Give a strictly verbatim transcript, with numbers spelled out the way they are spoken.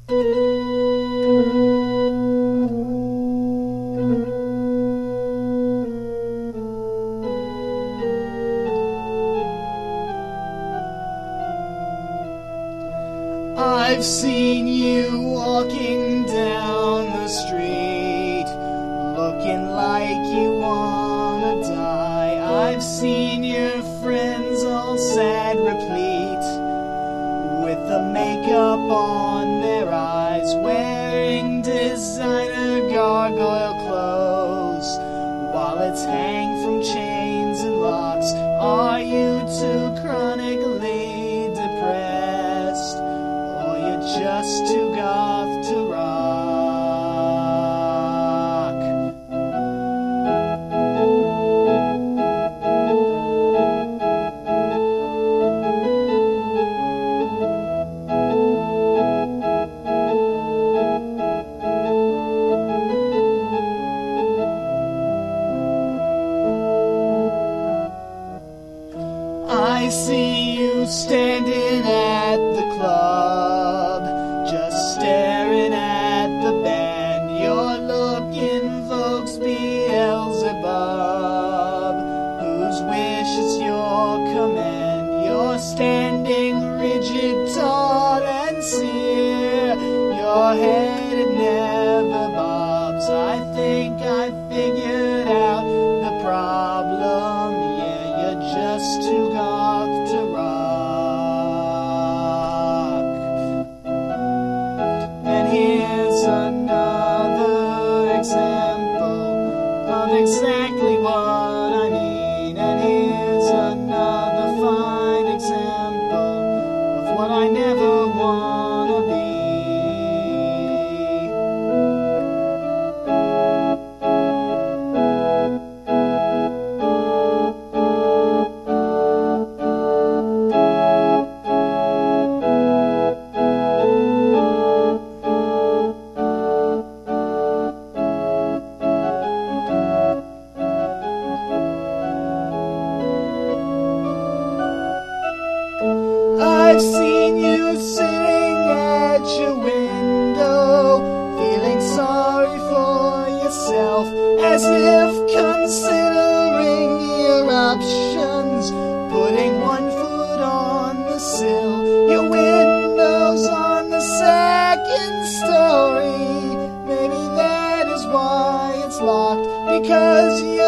I've seen you walking down the street, looking like you wanna die. I've seen your friends all sad, replete, with the makeup on their eyes, wearing designer gargoyle clothes, wallets hang from chains and locks. Are you too chronically depressed, or you're just too goth to rock? I see you standing at the club, just staring at the band. Your look invokes Beelzebub, whose wish is your command. You're standing rigid, tall and sere, your head it never bobs. I think I figured out the problem. Yeah, you're just too goth to rock. And here's another example of exactly what I mean. And here's another fine example of what I never wanna be. I've seen you sitting at your window, feeling sorry for yourself, as if considering your options, putting one foot on the sill. Your window's on the second story, maybe that is why it's locked, because you